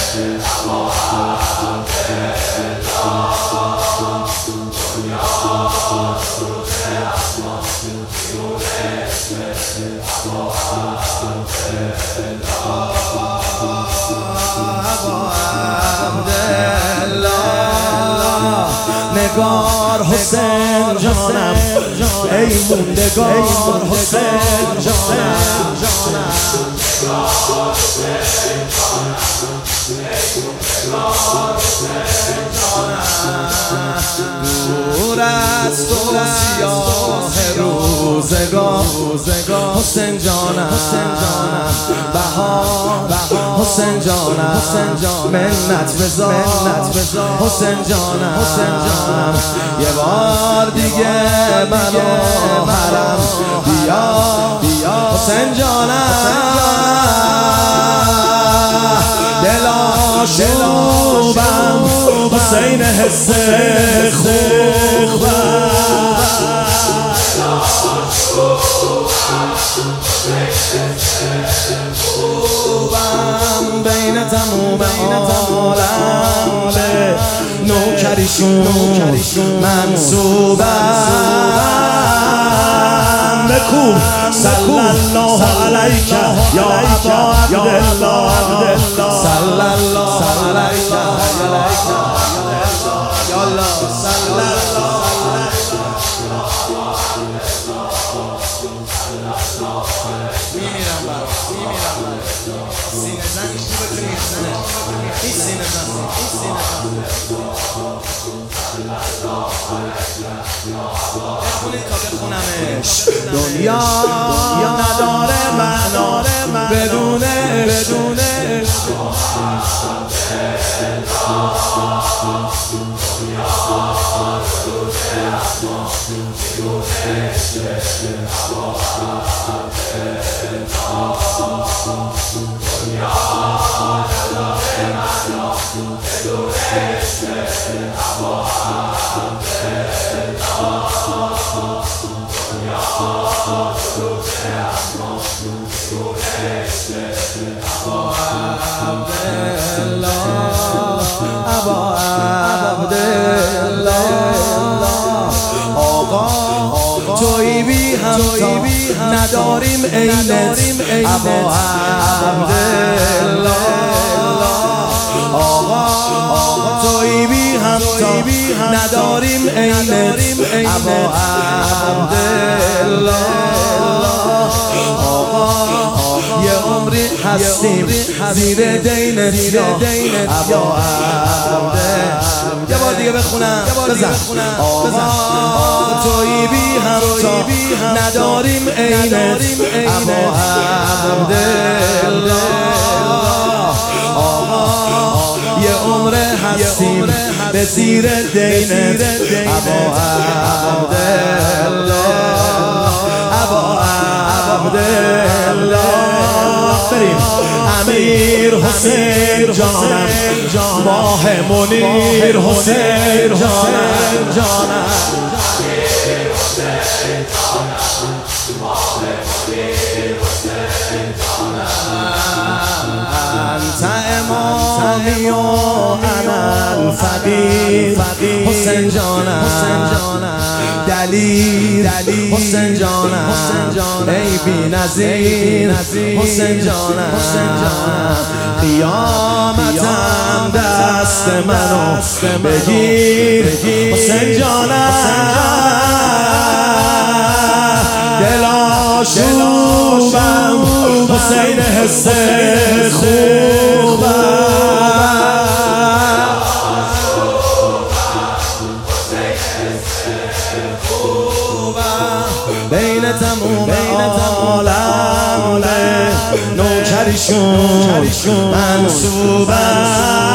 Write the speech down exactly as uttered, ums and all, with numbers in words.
نگار حسین جانم ای موندگار حسین جانم دور از تو سیاه روزگار حسین جانم بهار حسین جانم منت بذار حسین جانم یه بار دیگه منو حرم بیا حسین جانم دلاشوبم حسین حس خوبم خوبم بین تموم عالم به نوکریشون منصوبم بکن صلی الله علیک یا ابا عبدالله صلی الله علیک یا الله صلی الله میمیرم برات میمیرم برات سینه زن ایشی بکنی میزنه این سینه زن این سینه زن بخونید تا بخونمش دنیا نداره معنا بدونه بدونه ابا عبدالله آقا تویی بی همتا نداریم عینت ابا عبدالله آقا تویی بی همتا نداریم عینت ابا عبدالله یه عمری هستیم زیر دینت یا ابا عبدالله یه بار دیگه بخونم بزن آقا تویی بی همتا نداریم عینت ابا عبدالله آقا یه عمر هستیم به زیر دینت ابا عبدالله ابا عبدالله بریم امیر حسین جانم ماه منیر حسین جانم جانم انت امامی و انا الفقیر حسین جانم دلیل حسین جانم ای بی نظیر حسین جانم قیامتم دست منو بگیر حسین جانم دلاشوبم حسین حس خوبم بین تموم عالم به نوکریشون منصوبم